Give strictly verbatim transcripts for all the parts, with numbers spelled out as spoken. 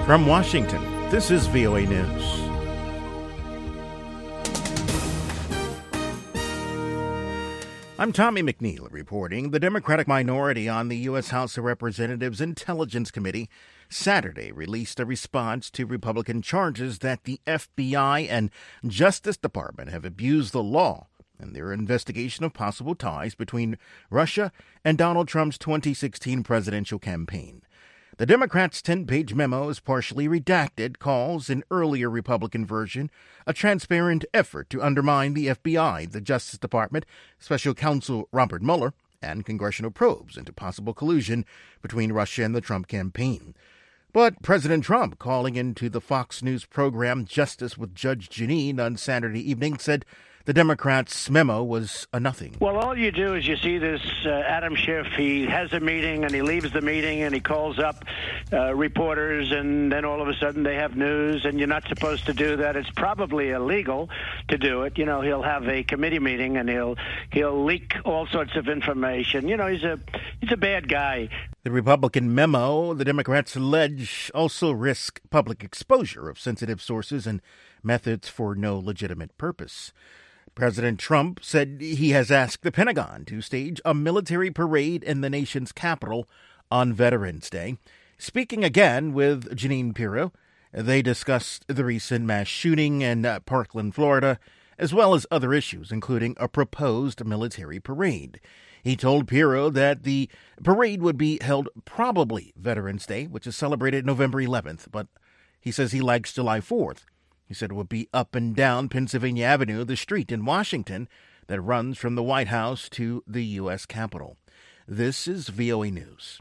From Washington, this is V O A News. I'm Tommy McNeil reporting. The Democratic minority on the U S. House of Representatives Intelligence Committee Saturday released a response to Republican charges that the F B I and Justice Department have abused the law in their investigation of possible ties between Russia and Donald Trump's twenty sixteen presidential campaign. The Democrats' ten-page memo is partially redacted, calls an earlier Republican version a transparent effort to undermine the F B I, the Justice Department, Special Counsel Robert Mueller, and congressional probes into possible collusion between Russia and the Trump campaign. But President Trump, calling into the Fox News program Justice with Judge Jeanine on Saturday evening, said the Democrats' memo was a nothing. Well, all you do is you see this uh, Adam Schiff. He has a meeting and he leaves the meeting and he calls up uh, reporters, and then all of a sudden they have news, and you're not supposed to do that. It's probably illegal to do it. You know, he'll have a committee meeting and he'll he'll leak all sorts of information. You know, he's a he's a bad guy. The Republican memo, the Democrats allege, also risk public exposure of sensitive sources and methods for no legitimate purpose. President Trump said he has asked the Pentagon to stage a military parade in the nation's capital on Veterans Day. Speaking again with Jeanine Pirro, they discussed the recent mass shooting in uh, Parkland, Florida, as well as other issues, including a proposed military parade. He told Pirro that the parade would be held probably Veterans Day, which is celebrated November eleventh, but he says he likes July fourth. He said it would be up and down Pennsylvania Avenue, the street in Washington that runs from the White House to the U S. Capitol. This is V O A News.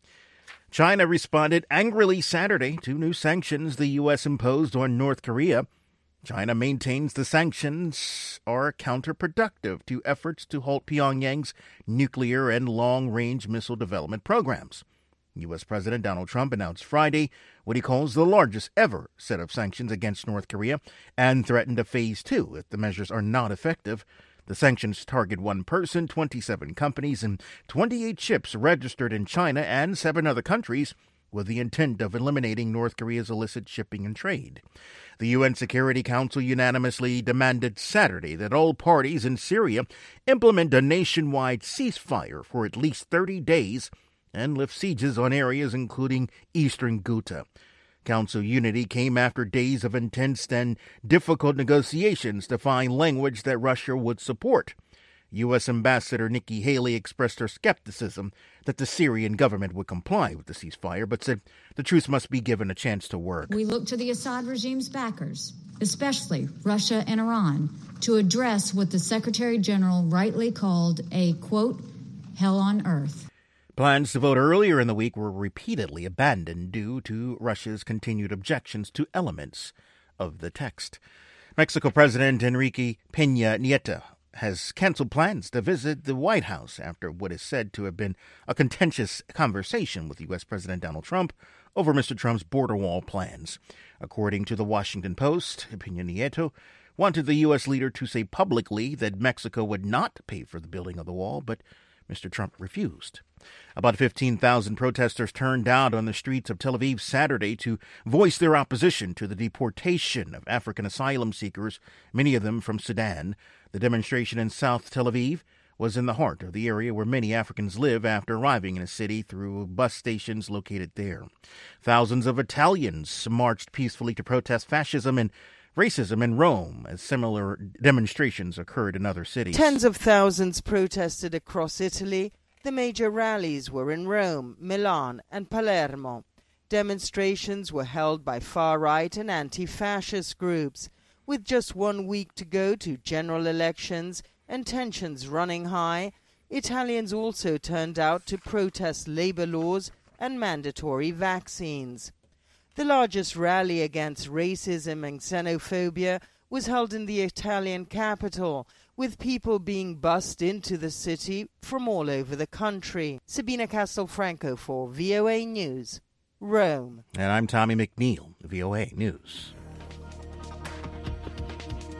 China responded angrily Saturday to new sanctions the U S imposed on North Korea. China maintains the sanctions are counterproductive to efforts to halt Pyongyang's nuclear and long-range missile development programs. U S. President Donald Trump announced Friday what he calls the largest ever set of sanctions against North Korea and threatened a phase two if the measures are not effective. The sanctions target one person, twenty-seven companies, and twenty-eight ships registered in China and seven other countries with the intent of eliminating North Korea's illicit shipping and trade. The U N Security Council unanimously demanded Saturday that all parties in Syria implement a nationwide ceasefire for at least thirty days and lift sieges on areas including eastern Ghouta. Council unity came after days of intense and difficult negotiations to find language that Russia would support. U S. Ambassador Nikki Haley expressed her skepticism that the Syrian government would comply with the ceasefire, but said the truce must be given a chance to work. We look to the Assad regime's backers, especially Russia and Iran, to address what the Secretary General rightly called a, quote, hell on earth. Plans to vote earlier in the week were repeatedly abandoned due to Russia's continued objections to elements of the text. Mexico President Enrique Peña Nieto has canceled plans to visit the White House after what is said to have been a contentious conversation with U S. President Donald Trump over Mister Trump's border wall plans. According to the Washington Post, Peña Nieto wanted the U S leader to say publicly that Mexico would not pay for the building of the wall, but Mister Trump refused. About fifteen thousand protesters turned out on the streets of Tel Aviv Saturday to voice their opposition to the deportation of African asylum seekers, many of them from Sudan. The demonstration in South Tel Aviv was in the heart of the area where many Africans live after arriving in a city through bus stations located there. Thousands of Italians marched peacefully to protest fascism and racism in Rome, as similar demonstrations occurred in other cities. Tens of thousands protested across Italy. The major rallies were in Rome, Milan, and Palermo. Demonstrations were held by far-right and anti-fascist groups. With just one week to go to general elections and tensions running high, Italians also turned out to protest labor laws and mandatory vaccines. The largest rally against racism and xenophobia was held in the Italian capital, with people being bussed into the city from all over the country. Sabina Castelfranco for V O A News, Rome. And I'm Tommy McNeil, V O A News.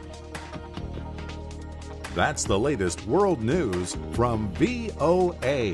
That's the latest world news from V O A.